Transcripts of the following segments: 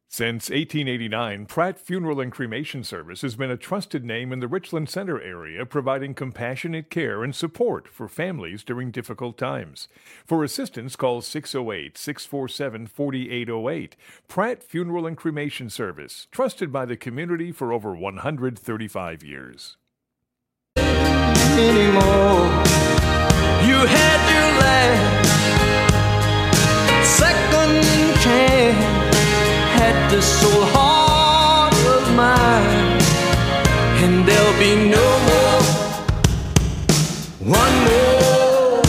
Since 1889, Pratt Funeral and Cremation Service has been a trusted name in the Richland Center area, providing compassionate care and support for families during difficult times. For assistance, call 608-647-4808. Pratt Funeral and Cremation Service, trusted by the community for over 135 years. Anymore. You had your last second chance. Had this soul heart of mine, and there'll be no more, one more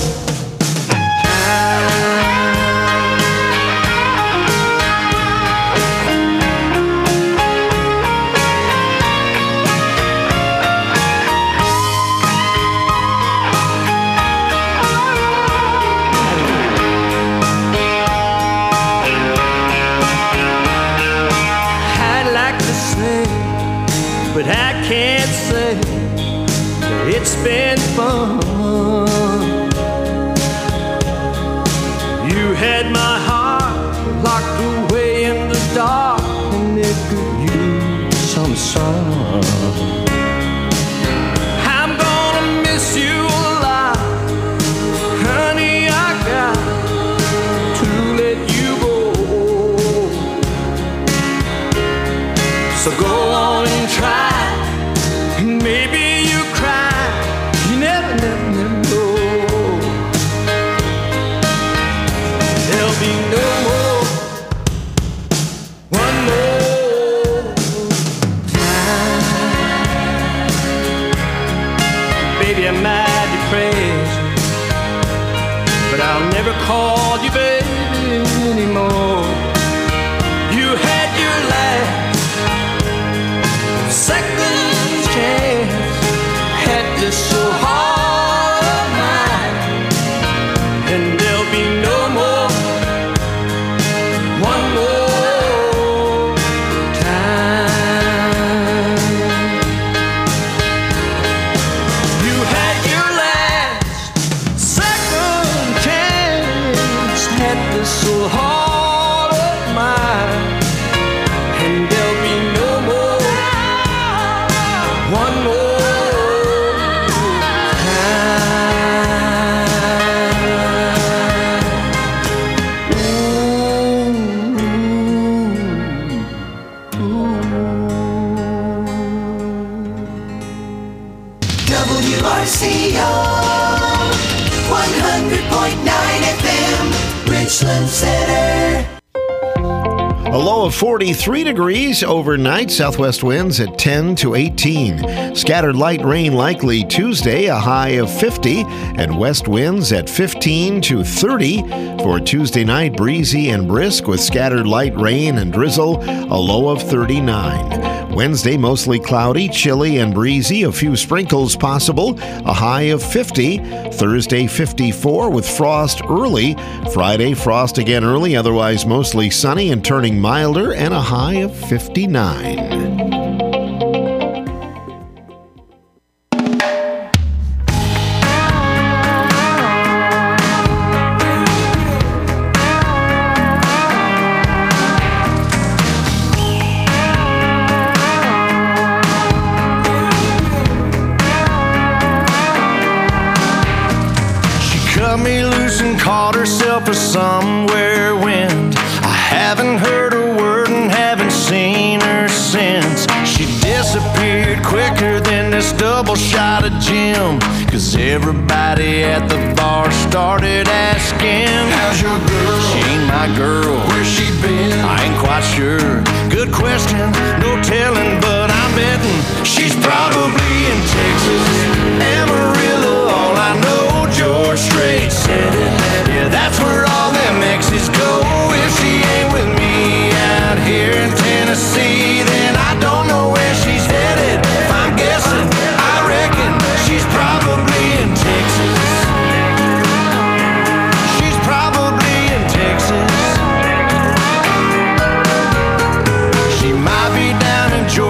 but I can't say it's been fun. You had my heart locked away in the dark, and it could use some sun. I'm gonna miss you a lot, honey. I got to let you go, so go on and try. Maybe you cry, you never know. There'll be no more, one more time. Baby, I might be crazy, but I'll never call you baby anymore. You had your last second chance, had this so hard of mine, and there'll be no more, one more time. You had your last second chance, had this so hard of mine, and there'll be no more, one more time. WRCO 100.9 FM, Richland Center. A low of 43 degrees overnight, southwest winds at 10 to 18. Scattered light rain likely Tuesday, a high of 50, and west winds at 15 to 30. For Tuesday night, breezy and brisk with scattered light rain and drizzle, a low of 39. Wednesday, mostly cloudy, chilly and breezy, a few sprinkles possible, a high of 50. Thursday, 54 with frost early. Friday, frost again early, otherwise mostly sunny and turning milder, and a high of 59. Caught herself a somewhere wind. I haven't heard a word and haven't seen her since. She disappeared quicker than this double shot of gin, 'cause everybody at the bar started asking, how's your girl? She ain't my girl. Where's she been? I ain't quite sure. Good question, no telling, but I'm betting she's probably in Texas, Amarillo. All I know, George Strait said it. Yeah, that's where all them exes go. If she ain't with me out here in Tennessee, then I don't know where she's headed. If I'm guessing, I reckon she's probably in Texas. She's probably in Texas. She might be down in Georgia.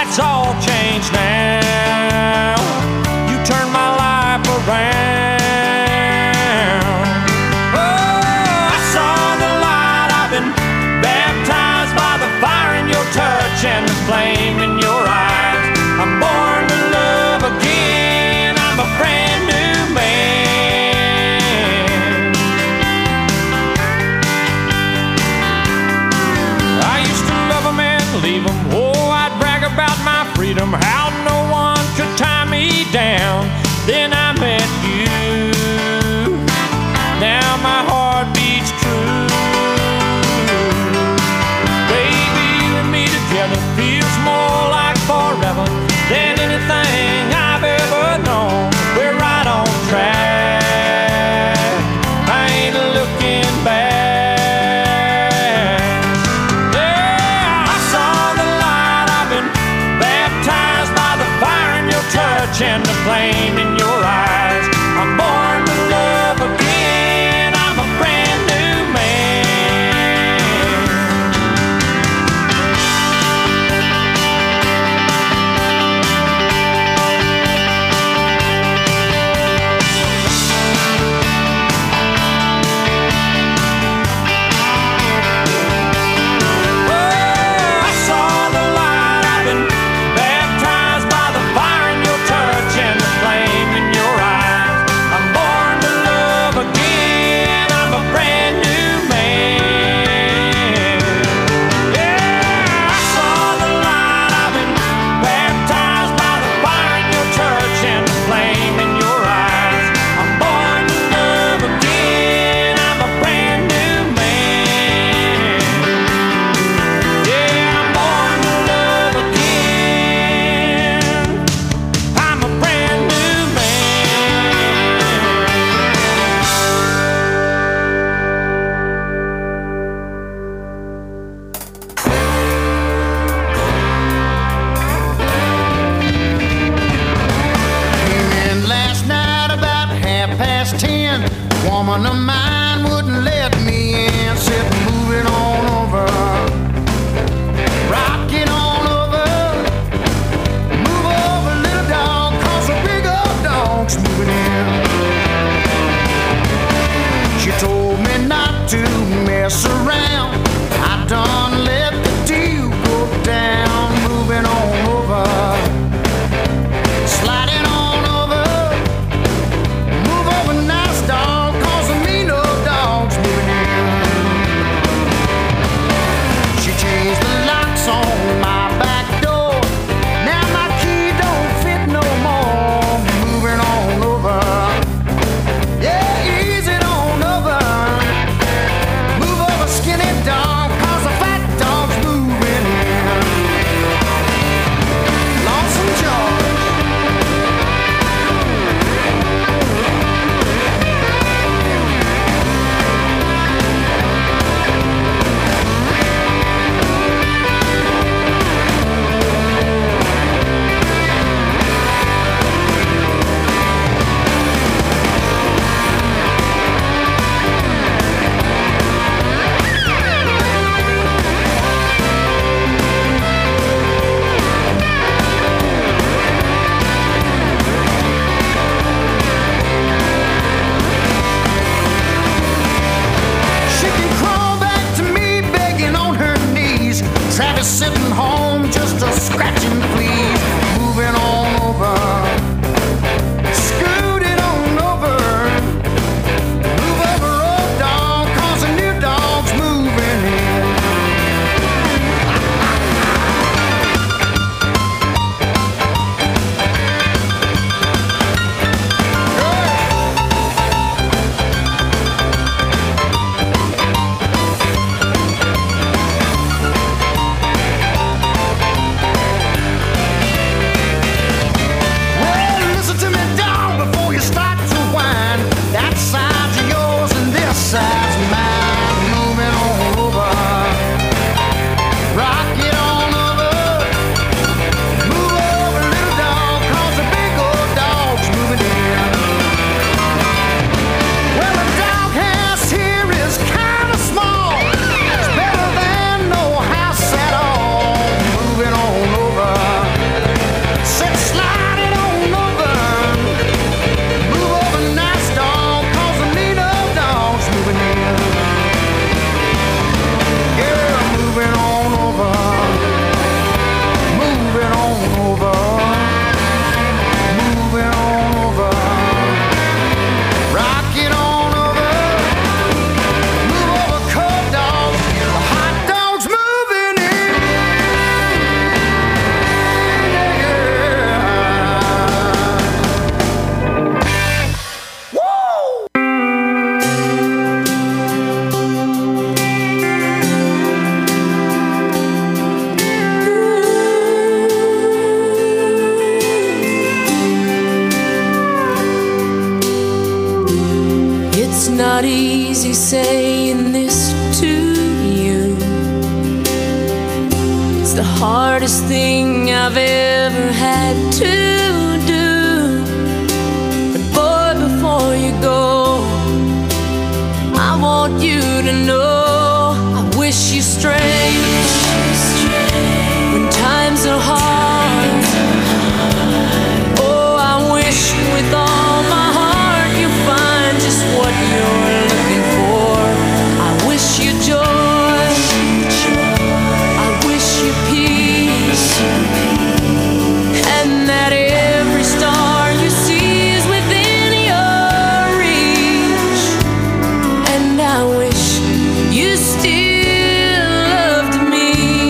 it's all changed now. You turned my life around. Oh, I saw the light. I've been baptized by the fire in your touch and the flame in your eyes. I'm born to love again. I'm a brand new man. I used to love them and leave them. Oh, I'd brag about my freedom, how no one could tie me down. Then I met you. Now my heart beats true. Baby, you and me together feels more like forever than anything I've ever known. We're right on track. I ain't looking back. Yeah, I saw the light. I've been baptized by the fire in your touch and the flame in your eyes. I'm born to love again. I'm a brand new man. Oh, I saw the light. I've been baptized by the fire in your touch and the flame in your eyes. I'm born to love again. I'm a brand new man. Yeah, I saw the light. I've been baptized by the fire in your touch and the flame in your eyes. I'm born to love again. I'm a brand new man. Yeah, I'm born to love again. I'm a brand new Came in last night about 10:30. Woman of mine wouldn't let me in. Said moving on over, rocking on over. Move over, little dog, 'cause a big old dog's moving in. She told me not to mess around. I done let the deal go down. Moving on over, sliding on over. Move over, nice dog, 'cause I mean no not easy saying this to you. It's the hardest thing I've ever had to do. But boy, before you go, I want you to know I wish you strength when times are hard. Oh, I wish with all my heart you find just what you're looking for. I wish you joy, I wish you peace, and that every star you see is within your reach. And I wish you still loved me.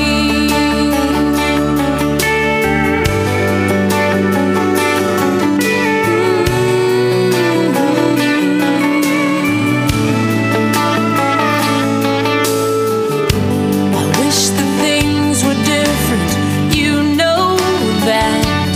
I wish the things were different, you know that.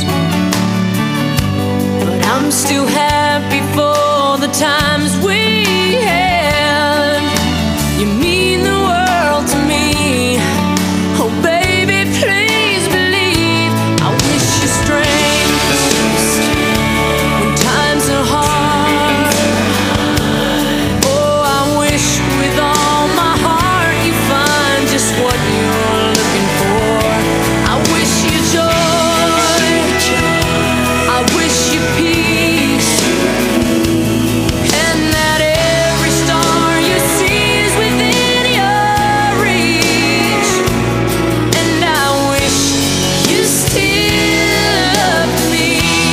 But I'm still happy for the times we had. You mean the world to me. Oh baby, please believe. I wish you strength when times are hard. Oh, I wish with all my heart you find just what you're looking for. I wish you joy, I wish you peace, and that every star you see is within your reach. And I wish you still loved me.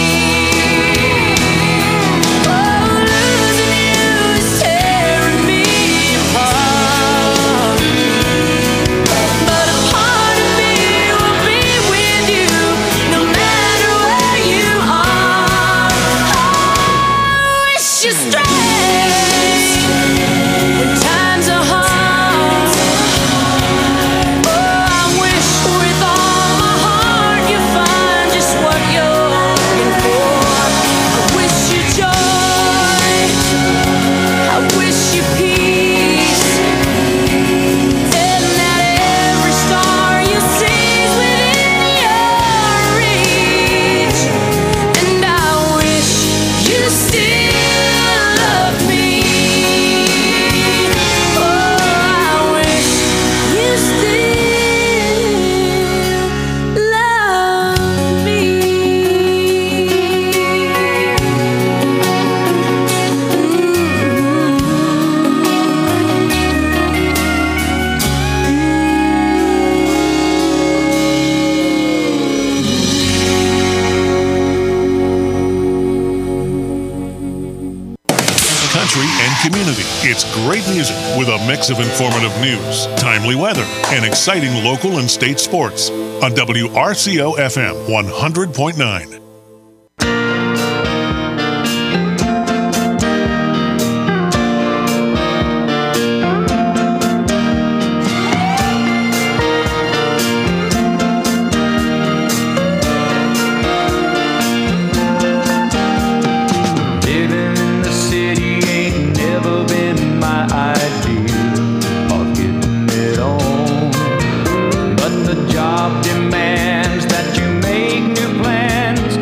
Oh, losing you is tearing me apart. But a part of me will be with you no matter where you are. I wish you strength when times are hard. Oh, I wish with all my heart you find just what you're looking for. I wish you joy, I wish you peace, and that every star you see is within your reach. And I wish you still loved me. Oh, I wish you still loved me. Country and community. It's great music with a mix of informative news, timely weather, and exciting local and state sports on WRCO FM 100.9. Living in the city ain't never been my idea of getting it on. But the job demands that you make new plans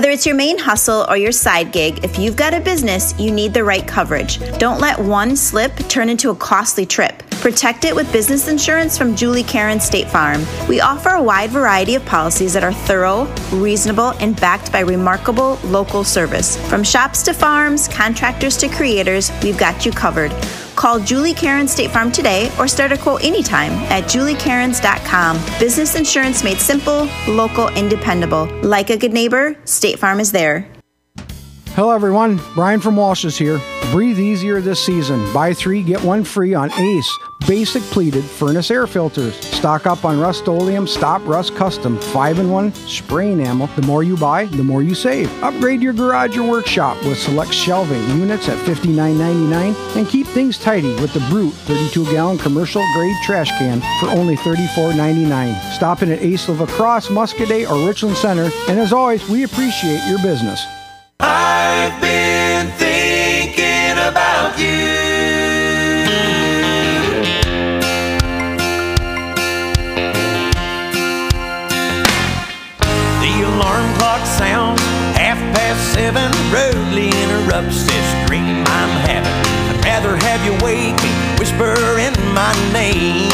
Whether it's your main hustle or your side gig, if you've got a business, you need the right coverage. Don't let one slip turn into a costly trip. Protect it with business insurance from Julie Karen State Farm. We offer a wide variety of policies that are thorough, reasonable, and backed by remarkable local service. From shops to farms, contractors to creators, we've got you covered. Call Julie Karen State Farm today or start a quote anytime at juliekarens.com. Business insurance made simple, local, and dependable. Like a good neighbor, State Farm is there. Hello everyone, Brian from Walsh's here. Breathe easier this season. Buy 3, get 1 free on Ace Basic Pleated Furnace Air Filters. Stock up on Rust-Oleum Stop Rust Custom 5-in-1 spray enamel. The more you buy, the more you save. Upgrade your garage or workshop with select shelving units at $59.99 and keep things tidy with the Brute 32-gallon commercial grade trash can for only $34.99. Stop in at Ace Lacrosse, Muscadet, or Richland Center, and as always, we appreciate your business. I've been thinking about you. The alarm clock sounds 7:30. Rudely interrupts this dream I'm having. I'd rather have you wake me, whispering my name.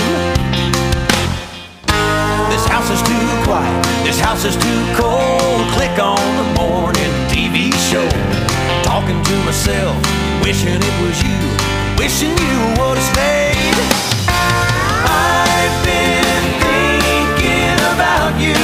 This house is too quiet, this house is too cold. Click on the morning TV show. Talking to myself, wishing it was you, wishing you would have stayed. I've been thinking about you,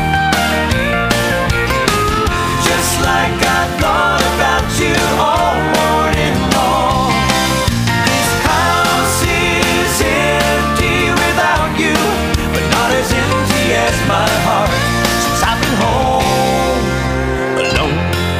just like I thought about you all morning long. This house is empty without you, but not as empty as my heart since I've been home alone.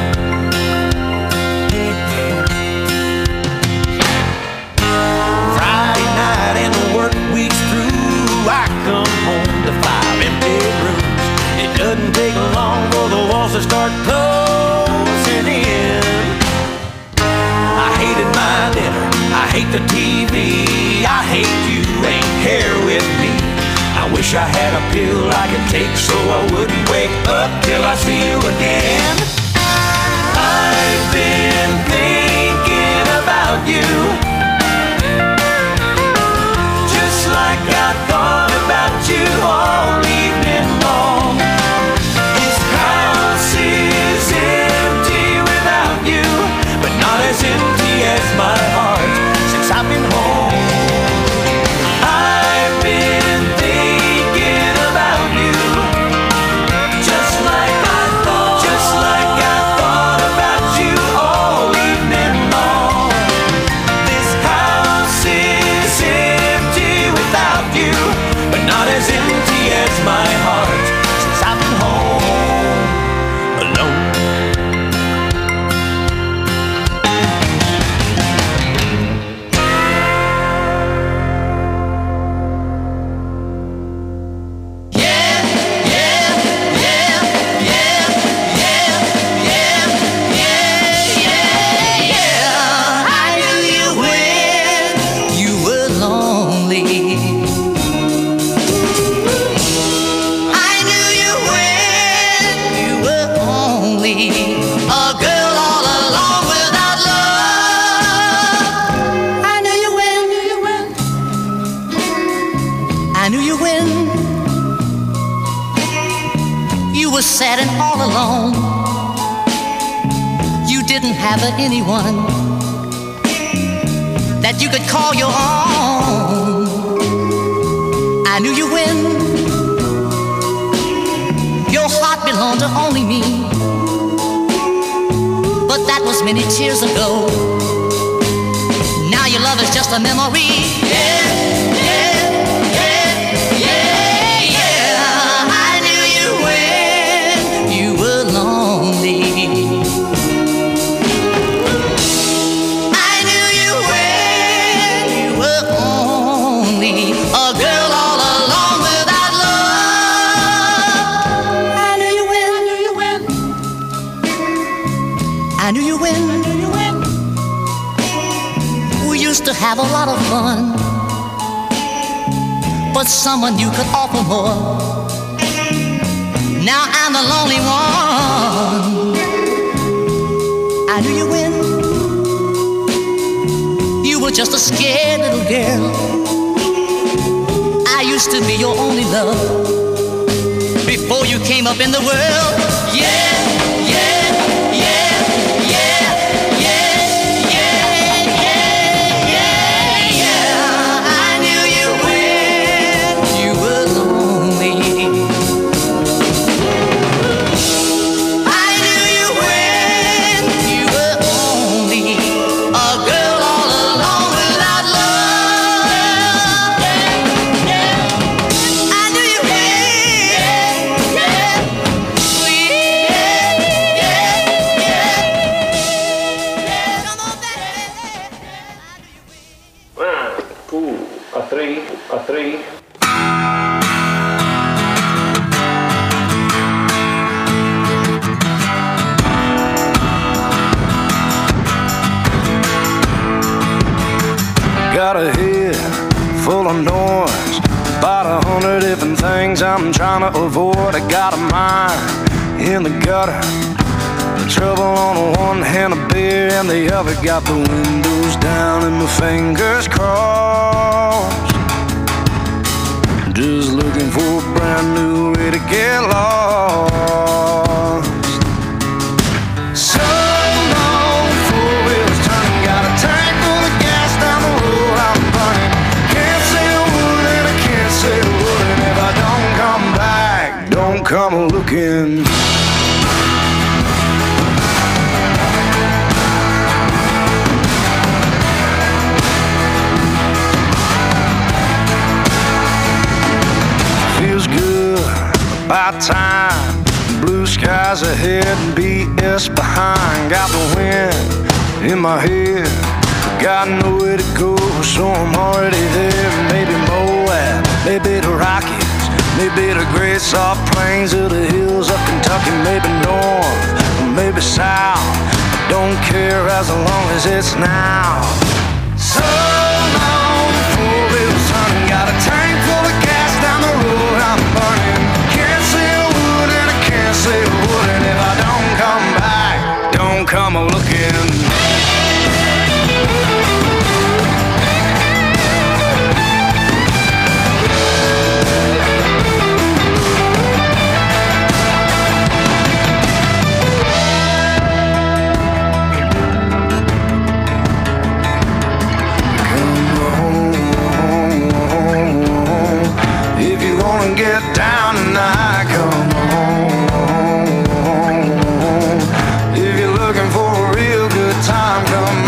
Friday night and the work week's through, I come home to 5 empty rooms. It doesn't take long for the walls to start closing in. I hated my dinner, I hate the TV, I hate you ain't here with me. I wish I had a pill I could take so I wouldn't wake up till I see you again. I've been thinking about you, just like I thought about you all evening long. This house is empty without you, but not as empty as my heart since I've been home. I've been thinking about you, just like I thought about you all evening long. This house is empty without you, but not as empty as my heart since I've been home alone. I knew you when you were lonely. I knew you when you were only a girl all alone without love. I knew you when, I knew you when you were sad and all alone. You didn't have anyone that you could call your own. I knew you when your heart belonged to only me, but that was many years ago. Now your love is just a memory. I knew you when you were lonely. I knew you when you were only a girl all alone without love. I knew you when, I knew you when we used to have a lot of fun, but someone you could offer more. Now I'm the lonely one. I knew you when you were just a scared little girl. I used to be your only love before you came up in the world. Yeah, yeah, yeah, yeah, yeah, yeah, yeah, yeah. I knew you when you were lonely. I knew you when you were only a girl all alone without love. Yeah, yeah. I knew you when, yeah, yeah. Come on back. One, two, a three, a three. Got a head full of noise, about 100 different things I'm trying to avoid. I got a mind in the gutter, the trouble on the one hand, a beer and the other. Got the windows down and my fingers crossed, just looking for a brand new way to get lost. So long, four wheels turning, got a tank full of gas down the road I'm burning. Can't say a word and I can't say a word, and if I don't come back, don't come looking. Feels good, about time. Blue skies ahead and BS behind. Got the wind in my head, got nowhere to go, so I'm already there. Maybe Moab, maybe the Rockies, maybe the great soft plains of the hills of Kentucky. Maybe north, maybe south, I don't care as long as it's now. So long, four wheels turning, got a tank full of gas down the road I'm burning. Can't say a word and I can't say a word, and if I don't come back, don't come looking. If you wanna get down tonight, come on. If you're looking for a real good time, come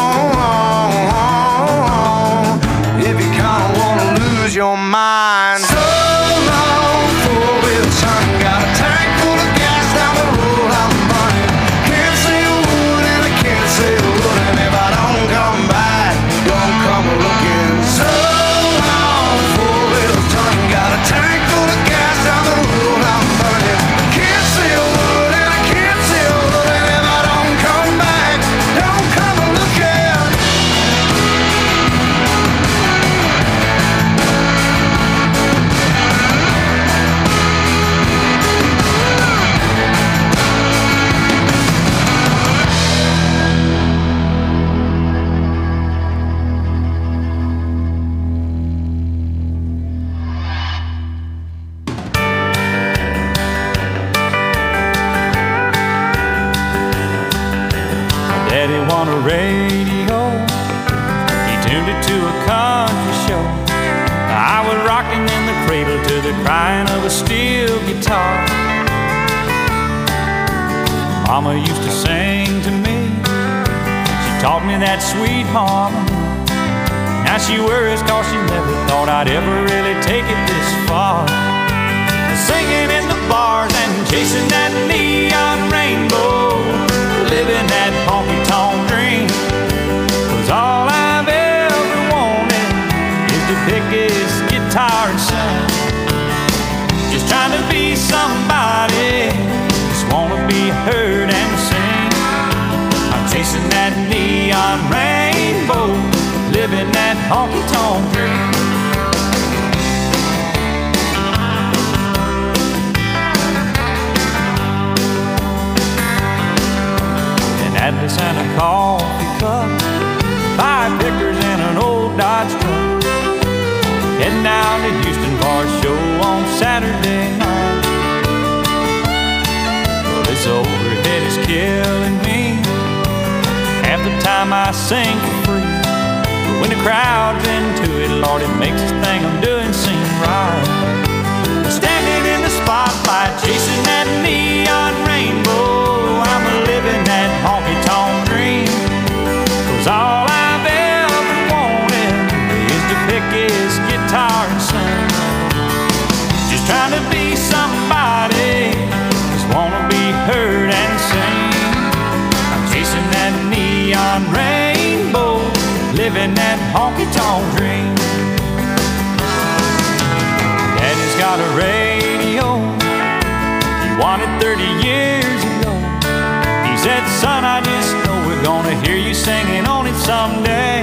on. If you kinda wanna lose your mind, so long, four wheels turning, got a tank full of gas down the road I'm burning. Can't say a word and I can't say a word, and if I don't come back, don't come looking. So long, four wheels turning, got a tank full of gas down the road I'm burning. Can't say a word and I can't say a word, and if I don't come back, don't come looking. Daddy won a radio, he tuned it to a country show. I was rocking in the cradle to the crying of a steel guitar. Mama used to sing to me, she taught me that sweet harmony. Now she worries cause she never thought I'd ever really take it this far. Singing in the bars and chasing that neon rainbow, living that honky-tonk dream. 'Cause all I've ever wanted is to pick his guitar and sing. Just trying to be somebody, just wanna be heard and sing. I'm chasing that neon rainbow, living that honky-tonk dream. Atlas down to Houston for a show on Saturday night. Well, this overhead is killing me. Half the time I sing for free, but when the crowd's into it, Lord, it makes this thing I'm doing seem right. Standing in the spotlight, chasing that neon rainbow, I'm living that honky-tonk dream. 'Cause all I've ever wanted is to pick his guitar and sing. Just trying to be somebody, just wanna be heard and seen. I'm chasing that neon rainbow, living that honky-tonk dream. Daddy's got a radio, he won it 30 years ago. He said, son, I just know we're gonna hear you singing on it someday.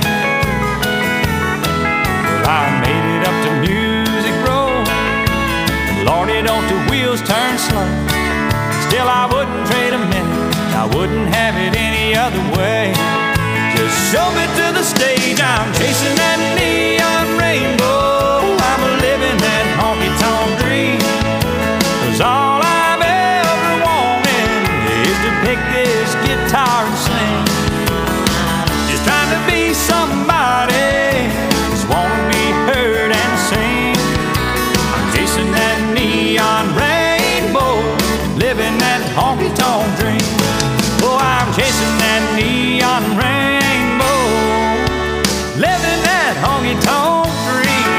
Well, I made it up to Music Row. Lordy, don't the wheels turn slow. Still, I wouldn't trade a minute, I wouldn't have it any other way. Just show me to the stage, I'm chasing that neon rainbow. I'm living that honky-tonk dream. 'Cause all I've ever wanted is to pick this guitar and sing. Just trying to be somebody, just wanna be heard and seen. I'm chasing that neon rainbow, living that honky-tonk dream. Oh, I'm chasing that neon rainbow, living that honky-tonk dream.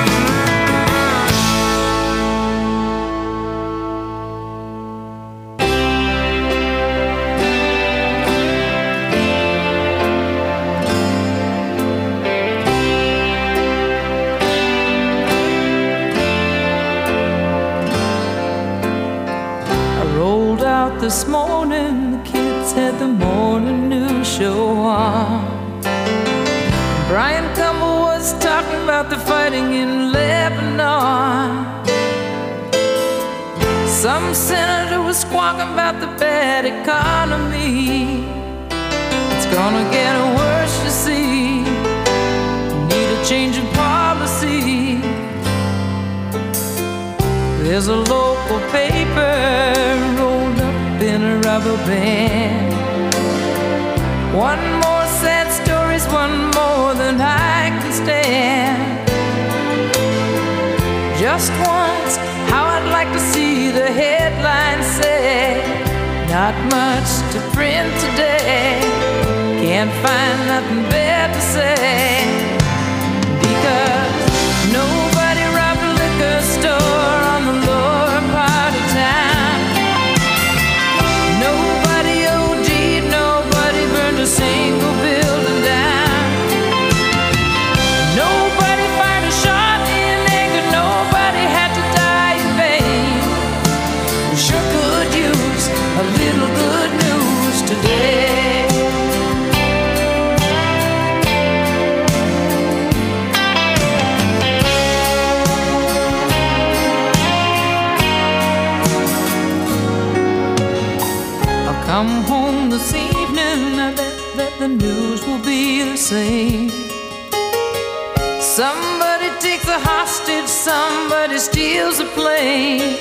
I rolled out this morning, the kids had the morning news show on. Brian Campbell was talking about the fighting in Lebanon. Some senator was squawking about the bad economy. It's gonna get worse, you see. Need a change in policy. There's a local paper rolled up in a rubber band. One more sad story's one more than I can stand. Just once, how I'd like to see the headline say, not much to print today. Can't find nothing bad to say. Because nobody robbed a liquor store on the lower part of town. Nobody OD'd, nobody burned a single building down. Nobody fired a shot in anger, nobody had to die in vain. We sure could use a little good news today. Come home this evening, I bet that the news will be the same. Somebody takes a hostage, somebody steals a plane.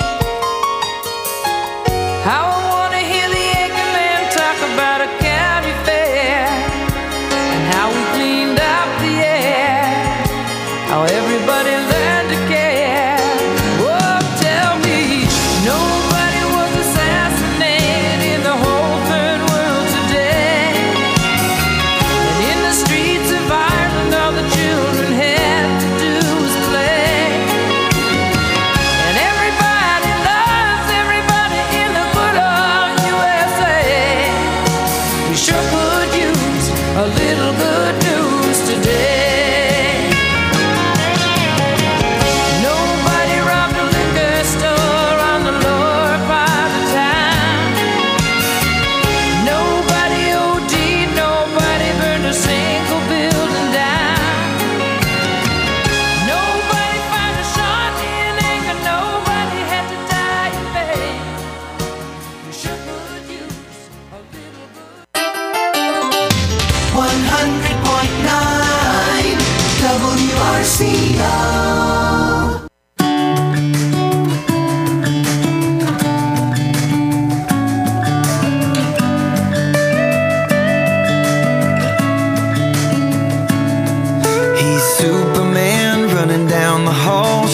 How I want to hear the anchor man talk about a county fair, and how we cleaned up the air, how everybody learned to care. Oh, tell me, nobody was assassinated in the whole third world today. And in the streets of Ireland, all the children had to do was play. And everybody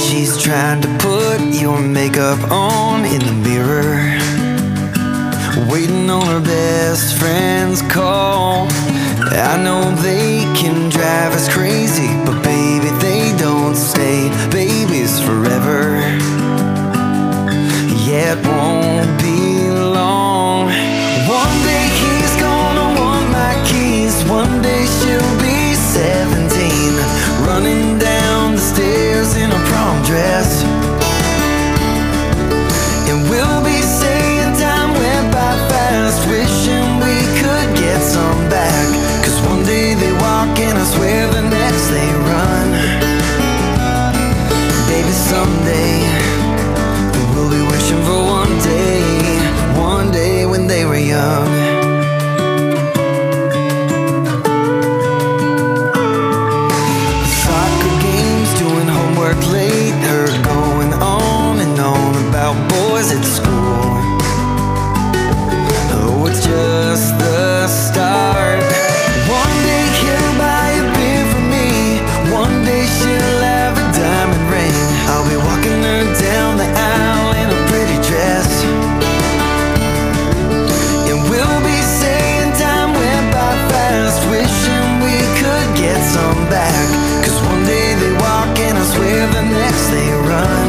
She's trying to put your makeup on in the mirror, waiting on her best friend's call. I know they can drive us crazy, but baby, they don't stay babies forever. Yeah, it won't be long. One day he's gonna want my keys. One day she'll be 17, running down the stairs in a prom dress. And we'll be saying time went by fast, wishing we could get some back. 'Cause one day they walk and I swear the next they run. Baby, someday we'll be wishing for one day when they were young. Soccer games, doing homework late, her going on and on about boys at school. Oh, it's just the start. One day he'll buy a beer for me. One day she'll have a diamond ring. I'll be walking her down the aisle in a pretty dress. And we'll be saying time went by fast, wishing we could get some back. 'Cause one day they walk and I swear the next they run.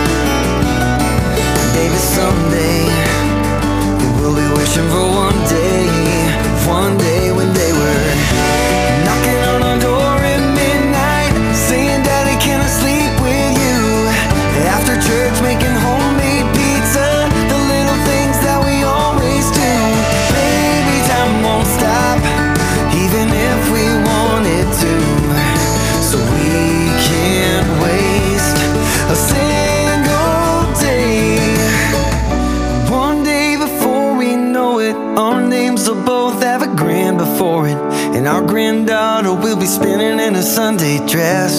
Baby, someday we'll be wishing for one day when they were knocking on our door at midnight, saying, Daddy, can I sleep with you? After church, making homemade pizza, the little things that we always do. Baby, time won't stop, even if we wanted to. So we can't waste a single day. One day before we know it, our names will both have a grand before it, and our granddaughter will be spinning in a Sunday dress.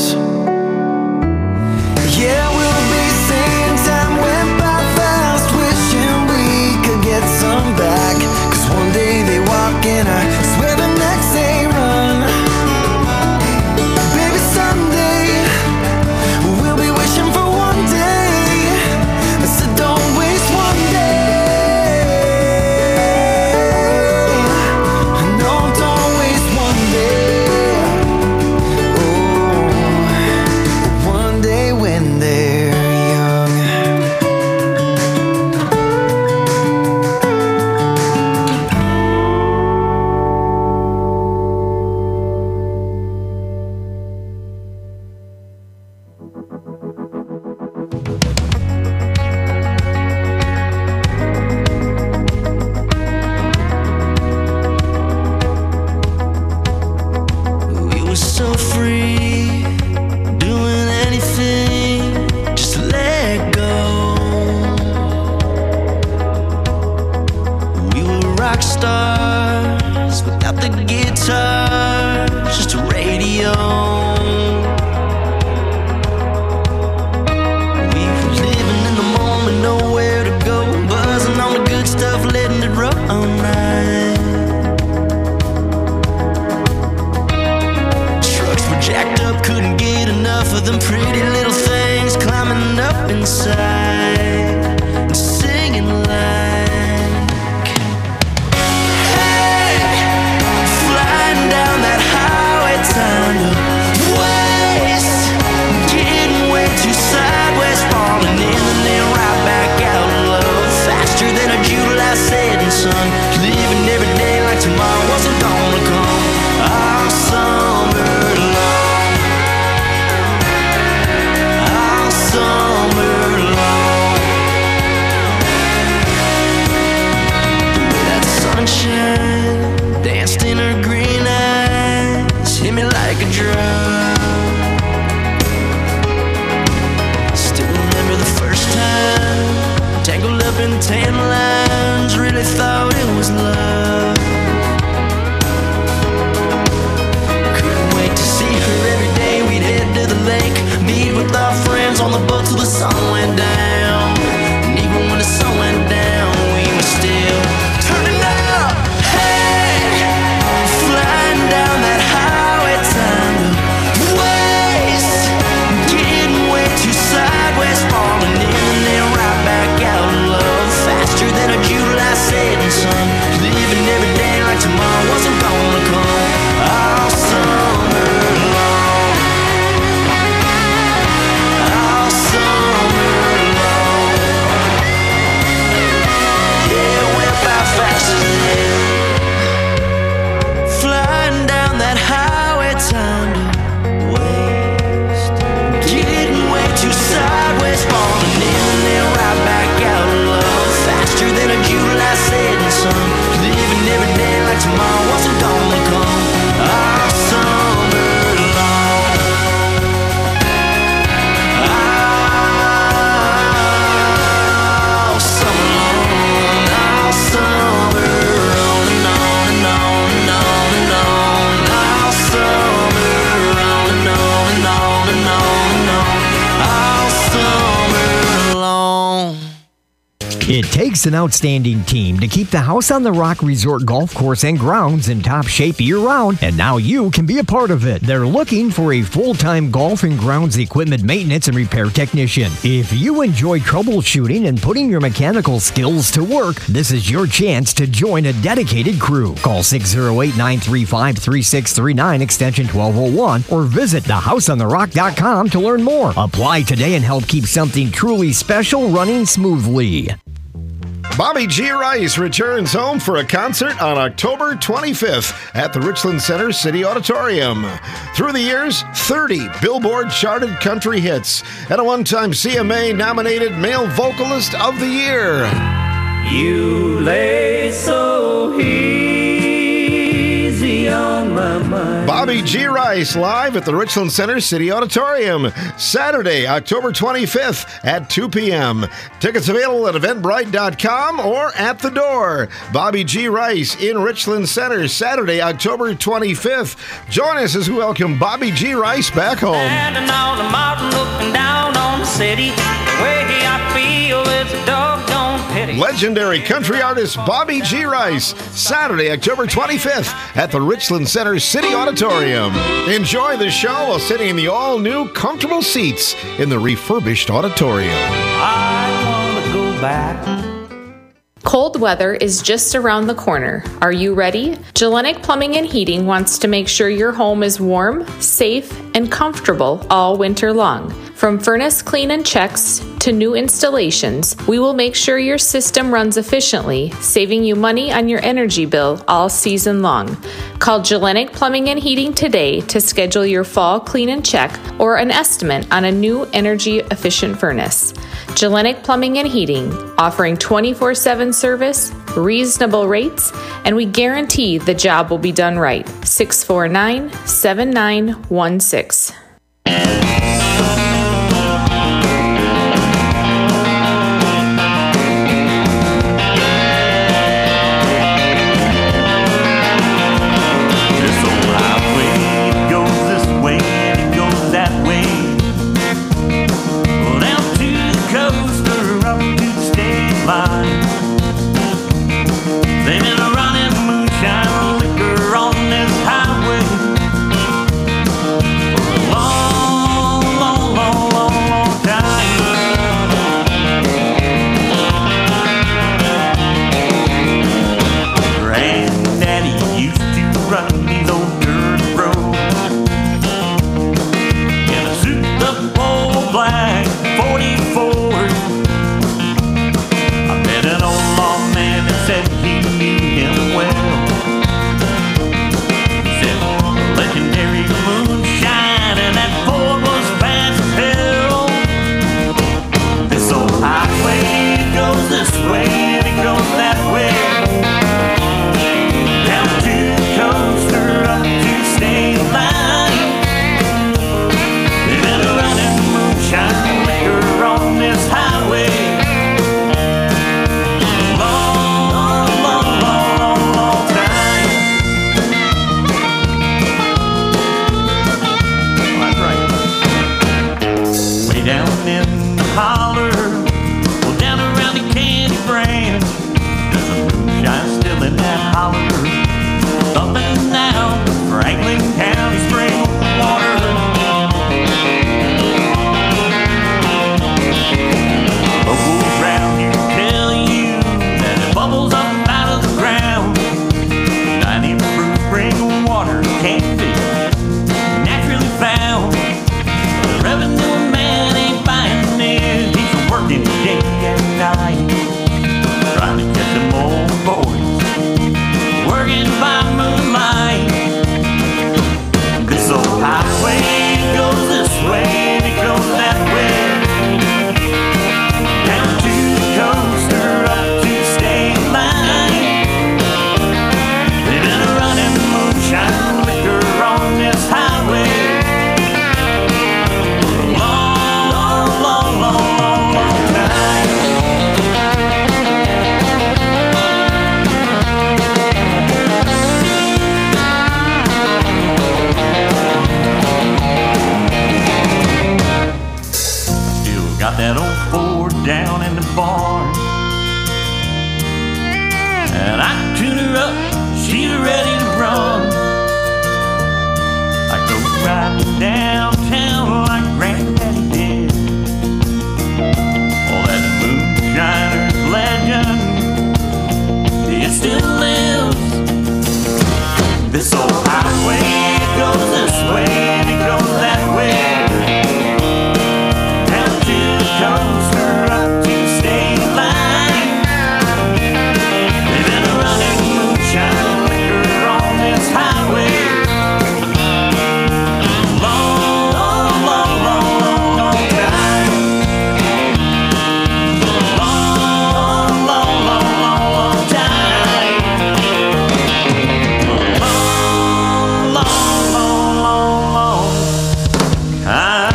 Yeah, we'll be saying time went by fast, wishing we could get some back. 'Cause one day they walk and I swear the next they run. Baby, someday we'll be wishing for one day, so don't waste one day. No, don't waste one day. Oh, one day when they're young. We were so free, doing anything just to let go. We were rock stars without the guitar, just a radio. We were living in the moment, nowhere to go, buzzing on the good stuff, letting it roll all night. Trucks were jacked up, couldn't get enough of them pretty little things climbing up inside and singing like, hey, flying down that highway, time to waste, getting way too sideways, falling in and then right back out low, faster than a July setting sun, living every day like tomorrow wasn't gonna come. All summer long, all summer long. The way that sunshine danced in her green eyes hit me like a drum. Still remember the first time, tangled up in tan lines, really thought it was love. Couldn't wait to see her every day. We'd head to the lake, meet with our friends on the boat till the sun went down. And even when the sun went down, we were still turning up. Hey, flying down that highway, time to waste, getting way too sad. It takes an outstanding team to keep the House on the Rock Resort Golf Course and grounds in top shape year-round, and now you can be a part of it. They're looking for a full-time golf and grounds equipment maintenance and repair technician. If you enjoy troubleshooting and putting your mechanical skills to work, this is your chance to join a dedicated crew. Call 608-935-3639 extension 1201 or visit thehouseontherock.com to learn more. Apply today and help keep something truly special running smoothly. Bobby G. Rice returns home for a concert on October 25th at the Richland Center City Auditorium. Through the years, 30 Billboard charted country hits and a one-time CMA-nominated Male Vocalist of the Year. You lay so easy on my mind. Bobby G. Rice live at the Richland Center City Auditorium, Saturday, October 25th at 2 p.m. Tickets available at eventbrite.com or at the door. Bobby G. Rice in Richland Center, Saturday, October 25th. Join us as we welcome Bobby G. Rice back home. Standing on the mountain looking down on the city. The way I feel is a doggone pity. Legendary country artist Bobby G. Rice, Saturday, October 25th at the Richland Center City Auditorium. Enjoy the show while sitting in the all-new comfortable seats in the refurbished auditorium. I want to go back. Cold weather is just around the corner. Are you ready? Gellenic Plumbing and Heating wants to make sure your home is warm, safe, and comfortable all winter long. From furnace clean and checks to new installations, we will make sure your system runs efficiently, saving you money on your energy bill all season long. Call Gellenic Plumbing and Heating today to schedule your fall clean and check or an estimate on a new energy-efficient furnace. Gellenic Plumbing and Heating, offering 24/7 service, reasonable rates, and we guarantee the job will be done right. 649-7916. and I tune her up, she's ready to run. I go riding downtown like Granddaddy did. All that moonshiner's legend, it still lives. This old highway, it goes this way and it goes that way. Down to the coast or up to the state line. They've been running moonshine liquor on this highway. Long, long, long, long, long, long time. Long, long, long, long, long time. Long, long, long, long, long time.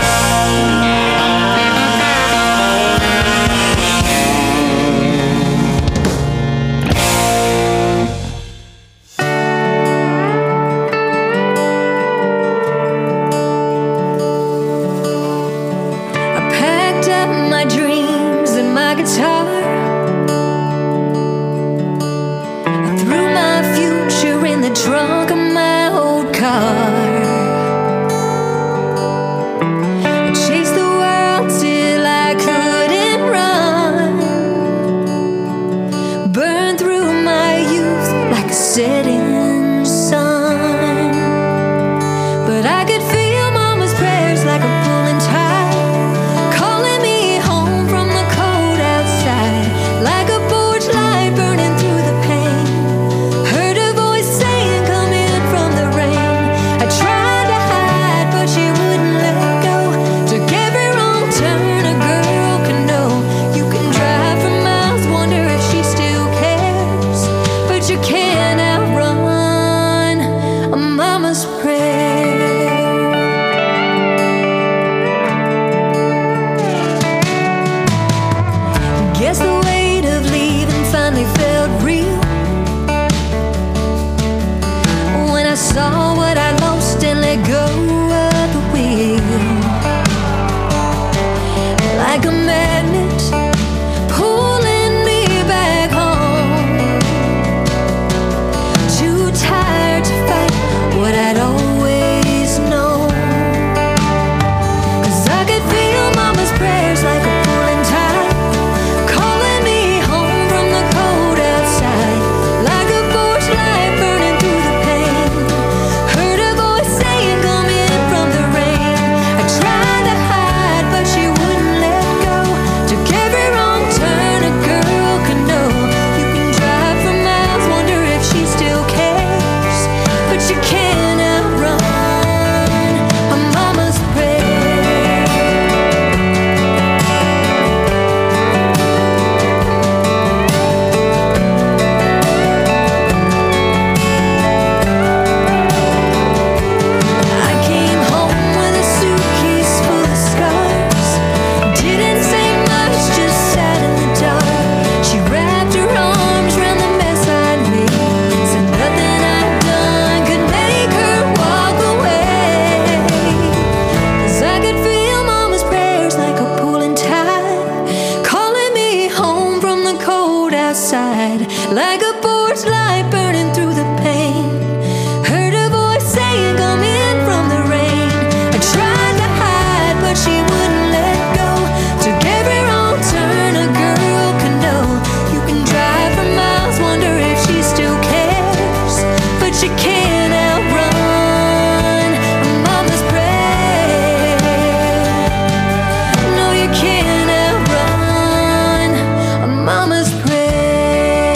I packed up my dreams and my guitar. I threw my future in the trunk of my old car. I chased the world till I couldn't run. Burned through my youth like a setting sun. But I could feel Mama's prayers like a pulling tide, calling me home from the cold outside, like a porch light burning through the pain. Heard a voice saying, "Come in from the rain." I tried to hide, but she wouldn't let go. Took every wrong turn a girl can know. You can drive for miles, wonder if she still cares, but you can't outrun a mama's prayer. Guess the weight of leaving finally felt real when I saw what I lost and let go of the wheel. Like a magnet pulling me back home. Too tired to fight what I'd always known. 'Cause I could feel Mama's prayers like a pulling tide, calling me home from the cold outside, like a porch light burning through the pain. Heard a voice saying, "Come in from the rain." I tried to hide, but she wouldn't let go. Took every wrong turn a girl could know. You can drive for miles, wonder if she still cares, but you can't outrun a mama's prayer. I came home with a suitcase full of scars. Didn't say much, just sat in the dark. She wrapped her arms around the mess I'd made. Said nothing I'd done could make her walk away. 'Cause I could feel Mama's prayers like a pulling tide, calling me home from the cold outside, like a porch light burning through the pain. Heard a voice saying, "Come in from the rain." I tried to hide, but she wouldn't let go. Took every wrong turn a girl can know. You can drive for miles, wonder if she still cares, but you can't outrun a mama's prayer. No, you can't outrun a mama's prayer.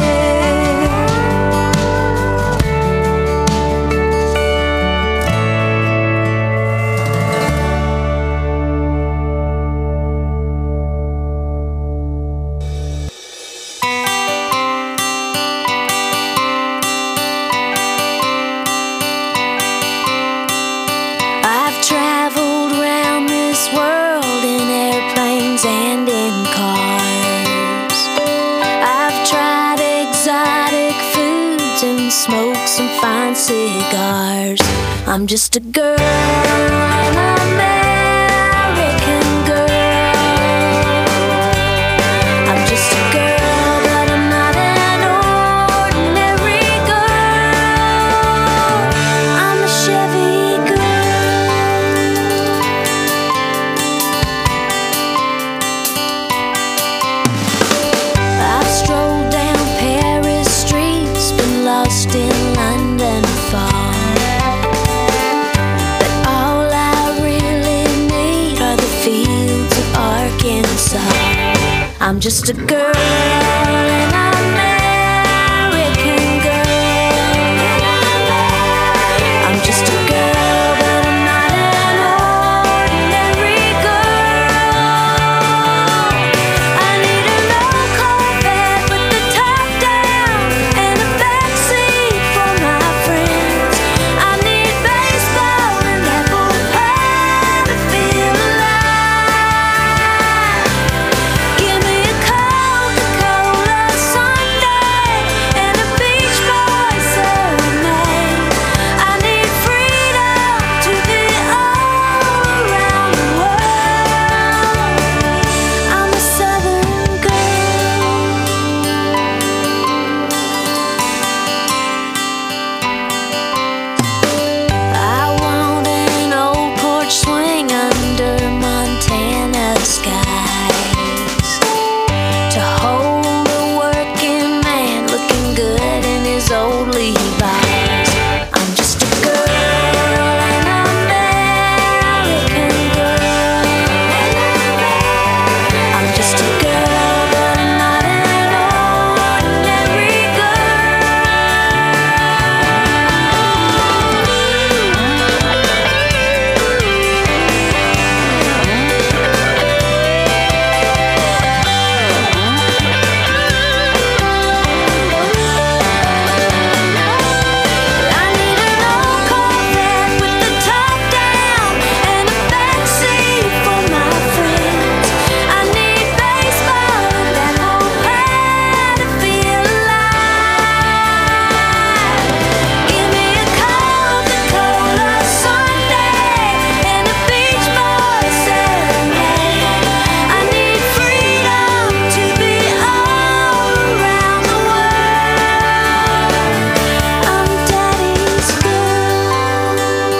I've traveled around this world in airplanes and in cars. I've tried exotic foods and smoked some fine cigars. I'm just a girl, an American girl. I'm just a girl, but I'm not an I'm just a girl, an American girl. I'm just a girl, but I'm not an ordinary girl. I need a low Corvette with the top down and a backseat for my friends. I need baseball and apple pie to feel alive. Give me a Coca-Cola sundae and a Beach Boys serenade. I need freedom to be all around the world. I'm a Southern girl. I want an old porch swing under Montana skies to hold a working man looking good in his old Levi's. I'm just a girl, an American girl. I'm just a girl, but I'm not an ordinary I need an old Corvette with the top down and a backseat for my friends. I need baseball and apple pie to feel alive. Give me a Coca-Cola sundae and a Beach Boys serenade. I need freedom to be all around the world. I'm daddy's girl.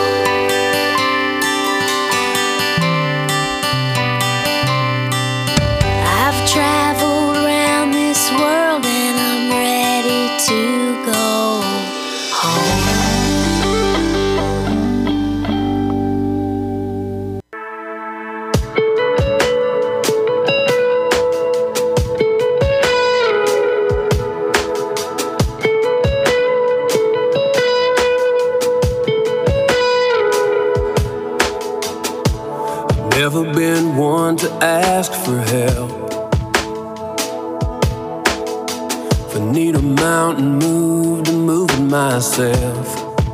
I've traveled around this world and I'm ready to go home. Never been one to ask for help. If I need a mountain moved, I'm moving myself.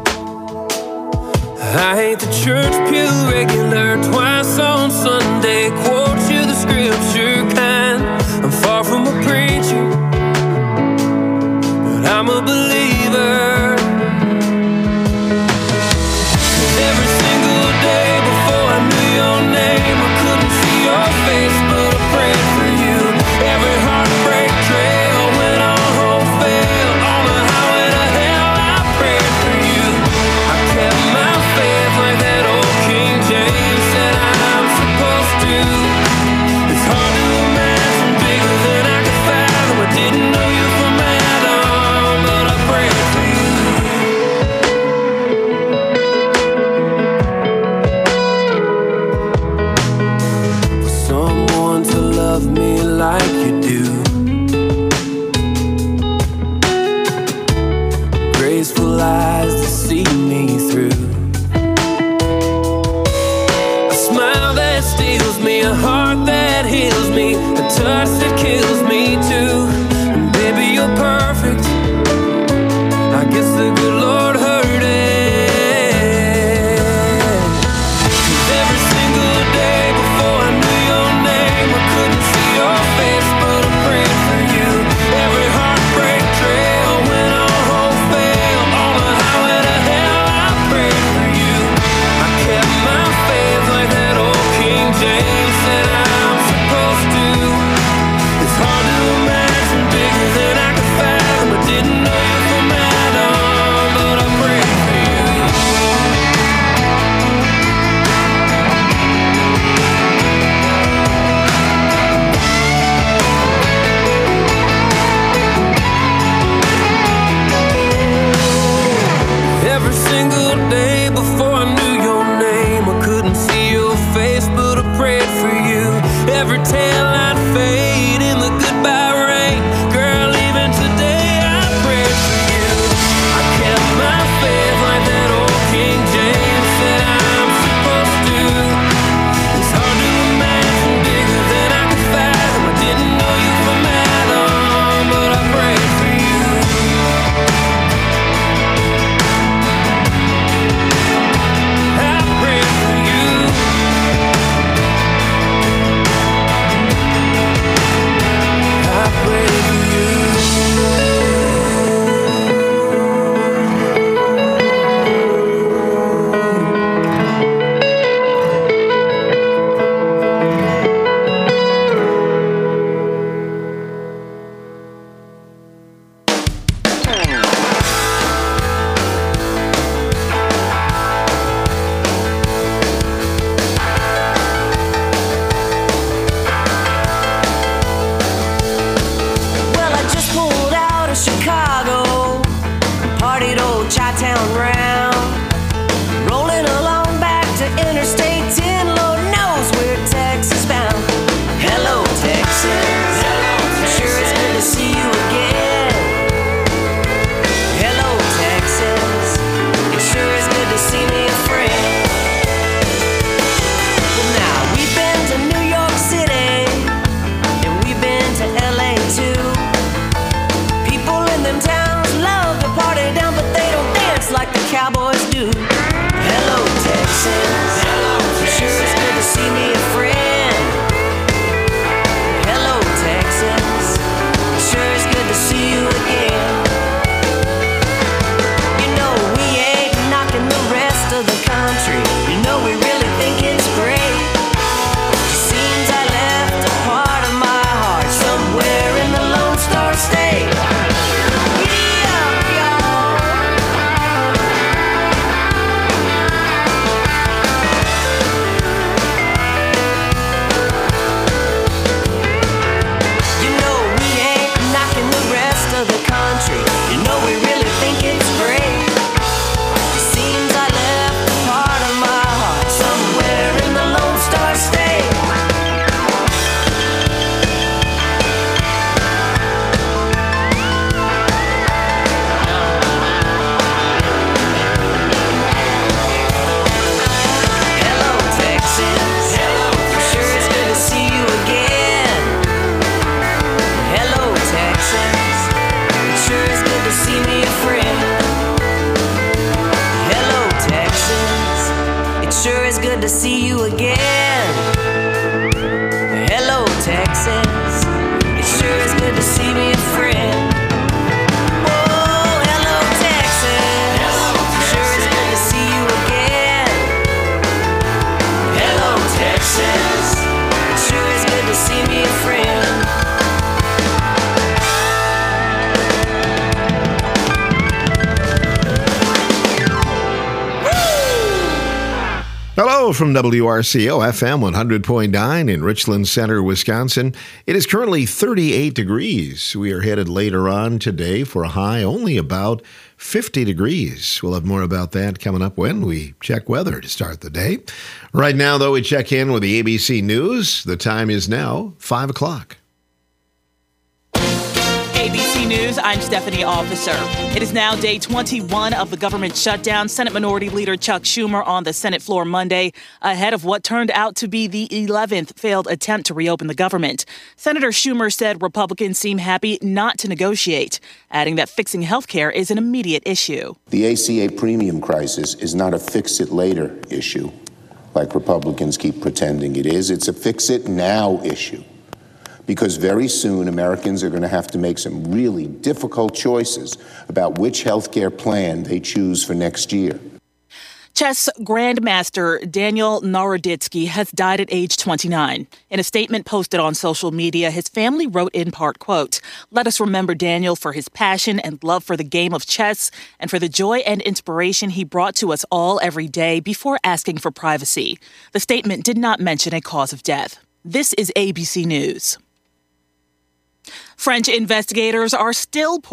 I ain't the church pew regular, twice on Sunday, quote you the scripture kind. I'm far from a preacher, but I'm a believer. Every single day before I knew your name, I couldn't see your face, but I prayed for you. Every heartbreak trail went on hope fail. On the highway to hell, I prayed for you. I kept my faith like that old King James said I'm supposed to. It's hard to imagine bigger than I could fathom. I didn't know you from Adam, but I prayed for you. For someone to love me like you do, graceful eyes to see me through, a smile that steals me, a heart that heals me, a touch that kills me too. And baby, you're perfect. I guess the good Lord heard it. 'Cause every single day before I knew your name, I couldn't see your face, but I prayed for you. Every heartbreak trail went on hope fail. On the highway to hell, I prayed for you. I kept my faith like that old King James said I'm supposed to. It's hard taillight fade in the goodbye rain. Girl, even today I pray for you. I kept my faith like that old King James said I'm supposed to. It's hard to imagine bigger than I could fathom. I didn't know you from Adam, but I prayed for you. I prayed for you. I prayed for you. Well, I just pulled out of Chicago, partied old Chi-Town round, rolling along back to Interstate 10. Lord knows we're Texas bound. Hello, Texas. Sure it's good to see you again. Hello, Texas. It sure is good to see me a friend. Well, now we've been to New York City, and we've been to LA too. People in them towns love to party down, but they don't dance like the cowboys do. Hello, Texas. Sure it's good to see me a friend. Hello, Texas. Sure it's good to see you again. You know we ain't knocking the rest of the country. You know we really think it's great. Seems I left a part of my heart somewhere in the Lone Star State. Yeah, y'all. You know we ain't knocking the rest of the country. You know we really think it's great. Seems I left a part of my heart somewhere in the Lone Star State. Hello, Texas. Sure it's good to see you again. Hello, Texas. It sure is good to see me a friend. Hello, Texas. It sure is good to see you again. Hello, Texas. It sure is good to see me a friend. Oh, hello, Texas. Sure is good to see you again. Hello, Texas. It sure is good to see me a friend. Hello from WRCO FM 100.9 in Richland Center, Wisconsin. It is currently 38 degrees. We are headed later on today for a high only about 50 degrees. We'll have more about that coming up when we check weather to start the day. Right now, though, we check in with the ABC News. The time is now 5 o'clock. ABC News, I'm Stephanie Officer. It is now day 21 of the government shutdown. Senate Minority Leader Chuck Schumer on the Senate floor Monday ahead of what turned out to be the 11th failed attempt to reopen the government. Senator Schumer said Republicans seem happy not to negotiate, adding that fixing health care is an immediate issue. The ACA premium crisis is not a fix-it-later issue, like Republicans keep pretending it is. It's a fix-it-now issue. Because very soon Americans are going to have to make some really difficult choices about which health care plan they choose for next year. Chess Grandmaster Daniel Naroditsky has died at age 29. In a statement posted on social media, his family wrote in part, quote, "Let us remember Daniel for his passion and love for the game of chess and for the joy and inspiration he brought to us all every day before asking for privacy." The statement did not mention a cause of death. This is ABC News. French investigators are still